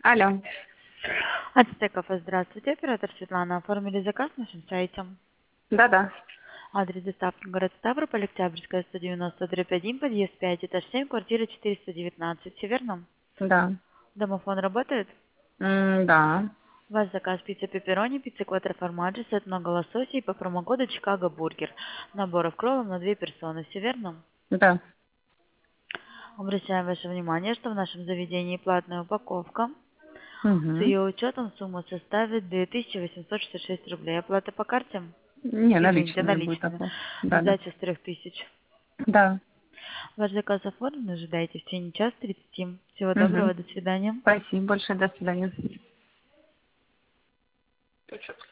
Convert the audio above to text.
Алло. От Стекова, здравствуйте, оператор Светлана. Оформили заказ на нашем сайте. Да-да. Адрес доставки город Ставрополь, Октябрьская, 190-1, подъезд 5, этаж 7, квартира 419. Все верно? Да. Домофон работает? Да. Ваш заказ пицца пепперони, пицца квадро формаджи, сет много лосося и по промокоду Чикаго Бургер. Набор кроллов на 2 персоны. Все верно? Да. Обращаем ваше внимание, что в нашем заведении платная упаковка. С Угу. ее учетом сумма составит 2866 рублей. Оплата по карте? Не, Извините, наличными будет наличными. оплата. Да-да. Сдача с 3000. Да. Ваш заказ оформлен, ожидайте в течение часа 30. Всего Угу. доброго, до свидания. Спасибо большое. До свидания.